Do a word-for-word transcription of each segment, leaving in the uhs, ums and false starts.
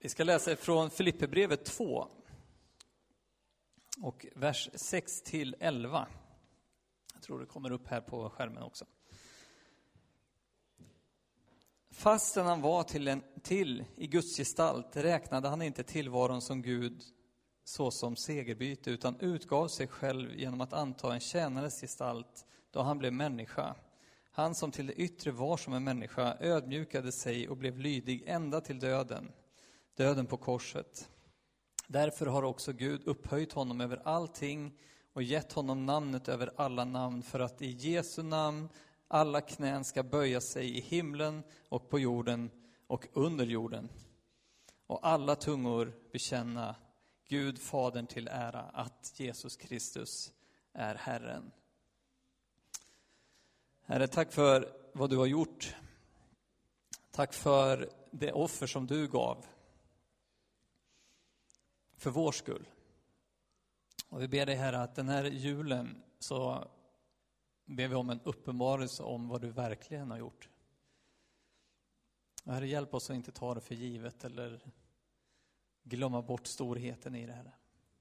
Vi ska läsa från Filipperbrevet två och vers sex till elva. Jag tror det kommer upp här på skärmen också. Fastän han var till, en, till i Guds gestalt räknade han inte tillvaron som Gud såsom segerbyte, utan utgav sig själv genom att anta en tjänares gestalt då han blev människa. Han som till det yttre var som en människa ödmjukade sig och blev lydig ända till döden, döden på korset. Därför har också Gud upphöjt honom över allting och gett honom namnet över alla namn, för att i Jesu namn alla knän ska böja sig i himlen och på jorden och under jorden. Och alla tungor bekänna Gud Fadern till ära att Jesus Kristus är Herren. Herre, tack för vad du har gjort. Tack för det offer som du gav. För vår skull. Och vi ber dig, Herre, att den här julen så ber vi om en uppenbarelse om vad du verkligen har gjort. Och Herre, hjälp oss att inte ta det för givet eller glömma bort storheten i det här.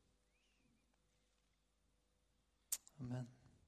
Amen.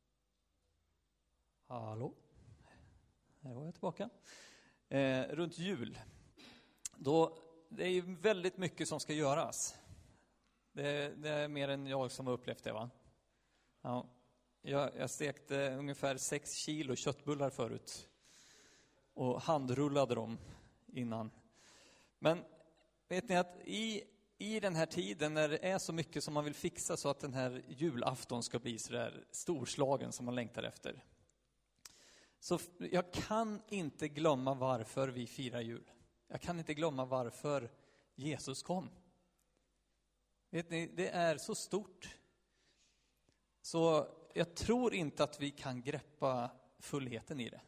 Hallå. Här var jag tillbaka. Eh, runt jul. Då, det är ju väldigt mycket som ska göras. Det, det är mer än jag som har upplevt det, va? Ja. Jag, jag stekte ungefär sex kilo köttbullar förut. Och handrullade dem innan. Men vet ni att i, i den här tiden när det är så mycket som man vill fixa så att den här julafton ska bli så där storslagen som man längtar efter. Så jag kan inte glömma varför vi firar jul. Jag kan inte glömma varför Jesus kom. Vet ni, det är så stort. Så jag tror inte att vi kan greppa fullheten i det.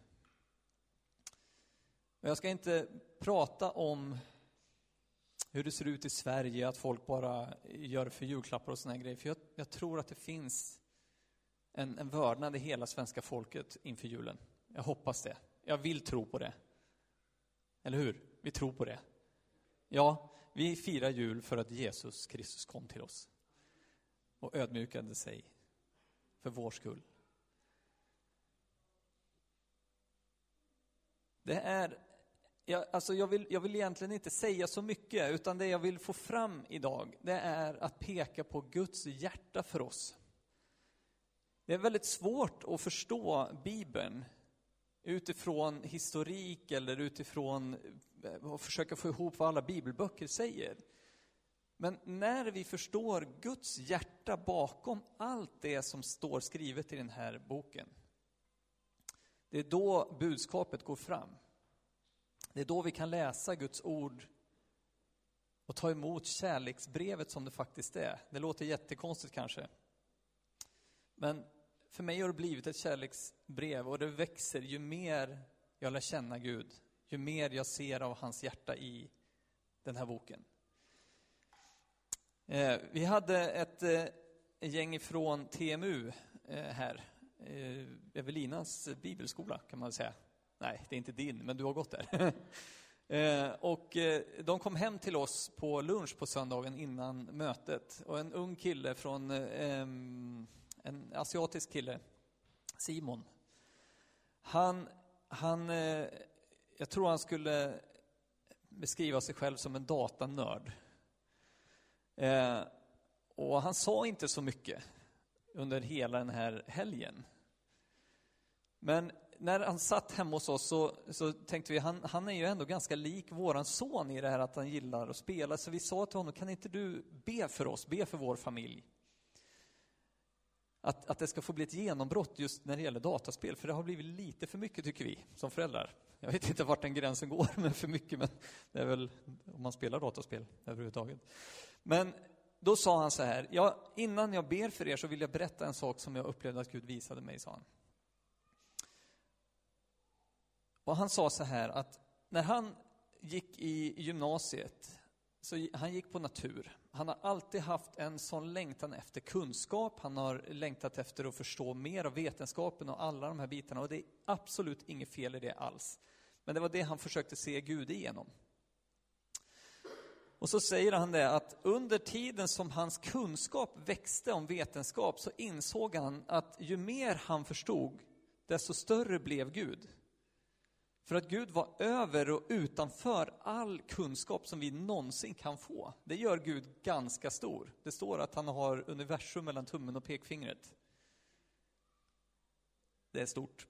Jag ska inte prata om hur det ser ut i Sverige, att folk bara gör för julklappar och såna här grejer. För jag, jag tror att det finns en, en vördnad i hela svenska folket inför julen. Jag hoppas det. Jag vill tro på det. Eller hur? Vi tror på det. Ja, vi firar jul för att Jesus Kristus kom till oss. Och ödmjukade sig för vår skull. Det är... Jag, alltså jag, vill, jag vill egentligen inte säga så mycket, utan det jag vill få fram idag, det är att peka på Guds hjärta för oss. Det är väldigt svårt att förstå Bibeln utifrån historik eller utifrån att försöka få ihop vad alla bibelböcker säger. Men när vi förstår Guds hjärta bakom allt det som står skrivet i den här boken, det är då budskapet går fram. Det är då vi kan läsa Guds ord och ta emot kärleksbrevet som det faktiskt är. Det låter jättekonstigt kanske. Men för mig har det blivit ett kärleksbrev, och det växer ju mer jag lär känna Gud. Ju mer jag ser av hans hjärta i den här boken. Eh, vi hade ett eh, gäng från T M U eh, här. Eh, Evelinas bibelskola kan man säga. Nej, det är inte din, men du har gått där. eh, och eh, de kom hem till oss på lunch på söndagen innan mötet. Och en ung kille från, eh, en asiatisk kille, Simon. Han, han eh, jag tror han skulle beskriva sig själv som en datanörd. Eh, och han sa inte så mycket under hela den här helgen. Men när han satt hemma hos oss så, så tänkte vi, han, han är ju ändå ganska lik våran son i det här att han gillar att spela. Så vi sa till honom, kan inte du be för oss, be för vår familj? Att, att det ska få bli ett genombrott just när det gäller dataspel. För det har blivit lite för mycket, tycker vi, som föräldrar. Jag vet inte vart den gränsen går, men för mycket. Men det är väl om man spelar dataspel överhuvudtaget. Men då sa han så här, ja, innan jag ber för er så vill jag berätta en sak som jag upplevde att Gud visade mig, sa han. Och han sa så här att när han gick i gymnasiet, så han gick på natur. Han har alltid haft en sån längtan efter kunskap. Han har längtat efter att förstå mer av vetenskapen och alla de här bitarna. Och det är absolut inget fel i det alls. Men det var det han försökte se Gud igenom. Och så säger han det att under tiden som hans kunskap växte om vetenskap så insåg han att ju mer han förstod, desto större blev Gud. För att Gud var över och utanför all kunskap som vi någonsin kan få. Det gör Gud ganska stor. Det står att han har universum mellan tummen och pekfingret. Det är stort.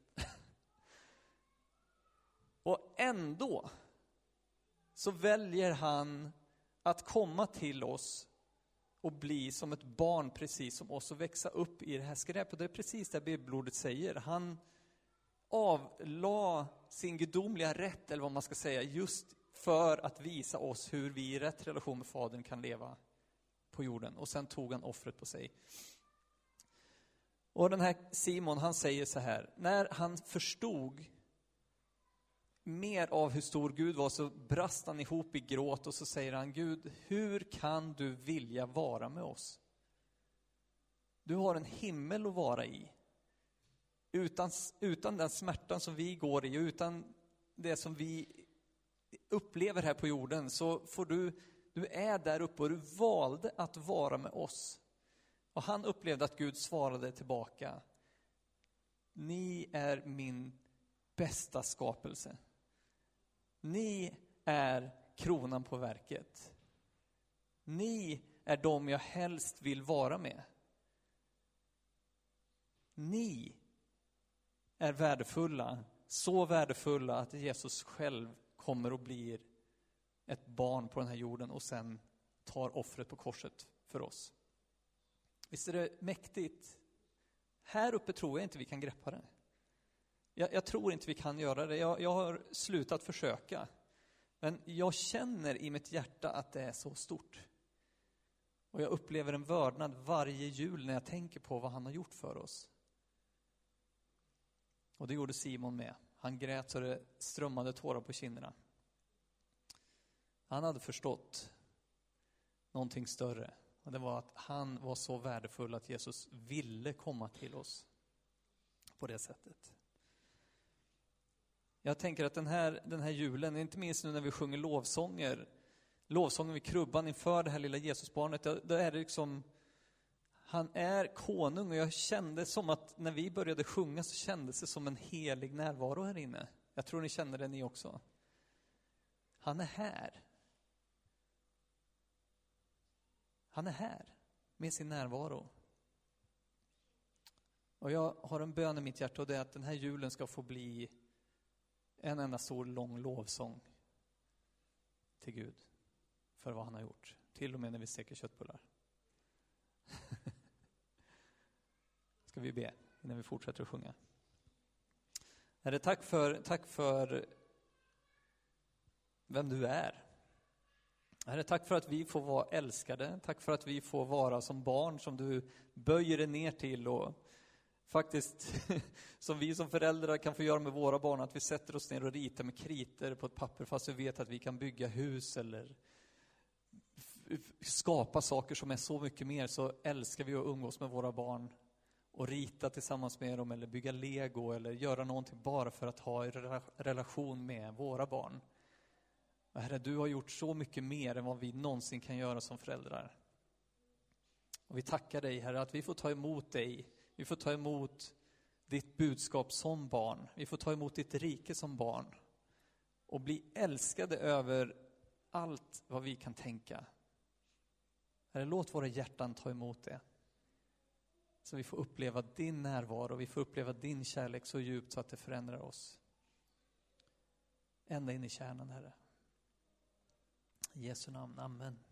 Och ändå så väljer han att komma till oss och bli som ett barn precis som oss och växa upp i det här skräpet. Det är precis det bibelordet säger. Han avla sin gudomliga rätt, eller vad man ska säga, just för att visa oss hur vi i rätt relation med Fadern kan leva på jorden. Och sen tog han offret på sig. Och den här Simon, han säger så här: när han förstod mer av hur stor Gud var så brast han ihop i gråt och så säger han: Gud, hur kan du vilja vara med oss? Du har en himmel att vara i. Utan, utan den smärtan som vi går i och utan det som vi upplever här på jorden så får du, du är där uppe och du valde att vara med oss. Och han upplevde att Gud svarade tillbaka: ni är min bästa skapelse. Ni är kronan på verket. Ni är de jag helst vill vara med. Ni är värdefulla, så värdefulla att Jesus själv kommer och blir ett barn på den här jorden och sen tar offret på korset för oss. Visst är det mäktigt? Här uppe tror jag inte vi kan greppa det. Jag, jag tror inte vi kan göra det. Jag, jag har slutat försöka. Men jag känner i mitt hjärta att det är så stort. Och jag upplever en vördnad varje jul när jag tänker på vad han har gjort för oss. Och det gjorde Simon med. Han grät så det strömmade tårar på kinderna. Han hade förstått någonting större. Och det var att han var så värdefull att Jesus ville komma till oss på det sättet. Jag tänker att den här, den här julen, inte minst nu när vi sjunger lovsånger, lovsången vid krubban inför det här lilla Jesusbarnet, då är det liksom, han är konung och jag kände som att när vi började sjunga så kändes det som en helig närvaro här inne. Jag tror ni känner det ni också. Han är här. Han är här med sin närvaro. Och jag har en bön i mitt hjärta och det är att den här julen ska få bli en enda stor lång lovsång till Gud för vad han har gjort. Till och med när vi steker köttbullar. Ska vi be innan vi fortsätter att sjunga. Herre, tack för, tack för vem du är. Herre, tack för att vi får vara älskade. Tack för att vi får vara som barn som du böjer dig ner till och faktiskt som vi som föräldrar kan få göra med våra barn, att vi sätter oss ner och ritar med kriter på ett papper fast vi vet att vi kan bygga hus eller skapa saker som är så mycket mer. Så älskar vi att umgås med våra barn och rita tillsammans med dem eller bygga Lego eller göra någonting bara för att ha en relation med våra barn. Och Herre, du har gjort så mycket mer än vad vi någonsin kan göra som föräldrar. Och vi tackar dig, Herre, att vi får ta emot dig. Vi får ta emot ditt budskap som barn. Vi får ta emot ditt rike som barn. Och bli älskade över allt vad vi kan tänka. Herre, låt våra hjärtan ta emot det. Så vi får uppleva din närvaro. Vi får uppleva din kärlek så djupt så att det förändrar oss. Ända in i kärnan, Herre. I Jesu namn, amen.